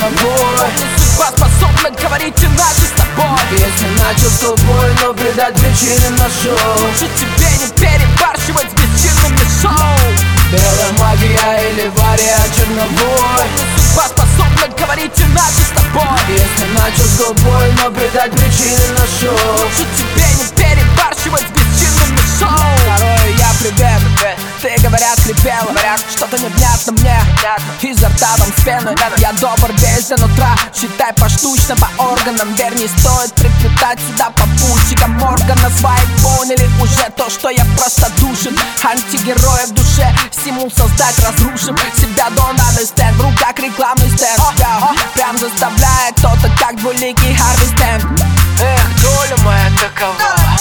чернобой. Судьба способна говорить иначе с тобой. Если начал с тобой, но придать причины нашел. Лучше тебе не перебарщивать с бесчинными шоу. Белая магия или вариант чернобой. Судьба способна говорить иначе с тобой. Если начал с тобой, но придать причины нашел. Лучше тебе не перебарщивать с бесчинными шоу. Второе я привет, ты, говорят, скрипела, что-то невнятно мне. Изо рта там с пеной. Я добр весь до нутра. Считай поштучно по органам. Верь, не стоит приплетать сюда попутчика Моргана. Свои поняли уже то, что я просто душен. Антигероя в душе. Стимул создать, разрушим себя до understand. В руках рекламный стенд. Прям заставляет кто-то как двуликий Харви Стэн. Эх, доля моя такова.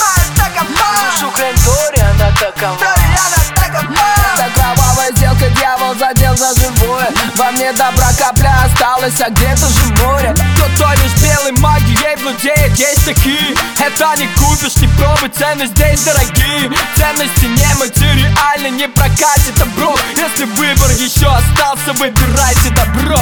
Душу хрен Тори, она такова. Это кровавая сделка, дьявол задел за живое. Во мне добра капля осталась, а где-то же море. Кто-то лишь белой магией владеет, есть такие. Это не купишь, не пробуй, цены здесь дорогие. Ценности нематериальны, не прокатит добро. Если выбор еще остался, выбирайте добро.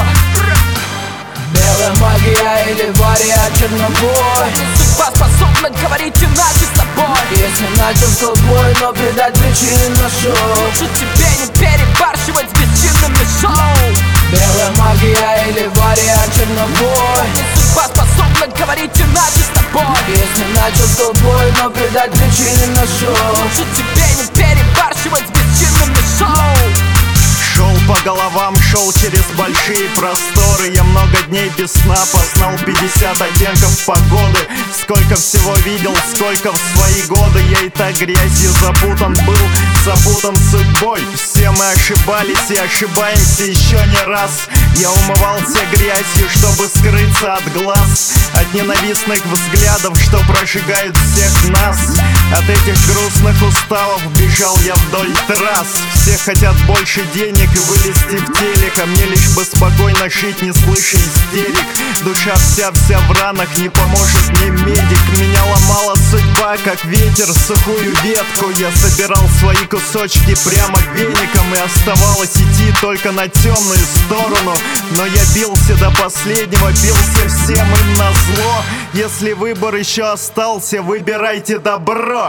Белая магия или вариант чернобой. Судьба способна говорить иначе с тобой. Если начал с тобой, но придать причины нашел. Лучше тебе не перебарщивать с бесчинными шоу. Белая магия или вариант чернобой. Судьба способна говорить иначе с тобой. Если начал с тобой, но придать причины нашел. Лучше тебе не перебарщивать с бесчинными шоу. Шел по головам, шел через большие просторы. Я много дней без сна познал 50 оттенков погоды. Сколько всего видел, сколько в свои годы. Я и так грязью запутан был, запутан судьбой. Все мы ошибались и ошибаемся еще не раз. Я умывался грязью, чтобы скрыться от глаз, от ненавистных взглядов, что прожигают всех нас. От этих грустных уставов бежал я вдоль трасс. Все хотят больше денег и вылезти в телек, а мне лишь бы спокойно жить, не слыша истерик. Душа вся в ранах, не поможет мне медик. Меня ломала судьба, как ветер, сухую ветку. Я собирал свои кусочки прямо веником, и оставалось идти только на темную сторону. Но я бился до последнего, бился всем им назло. Если выбор еще остался, выбирайте добро.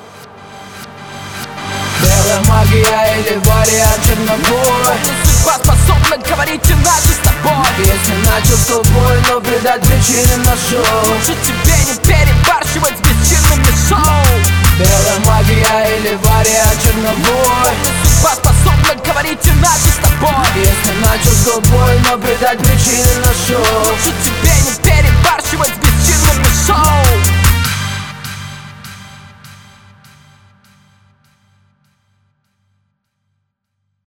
Белая магия или вариант чернобой. Судьба способна говорить иначе с тобой. Если начал с тобой, но придать причины нашел. Лучше тебе не перебарщивать с бесчинными шоу. Белая магия или вариант чернобой. Судьба способна говорить иначе с тобой. Если начал с тобой, но придать причины нашел. Лучше тебе не перебарщивать с бесчинными шоу.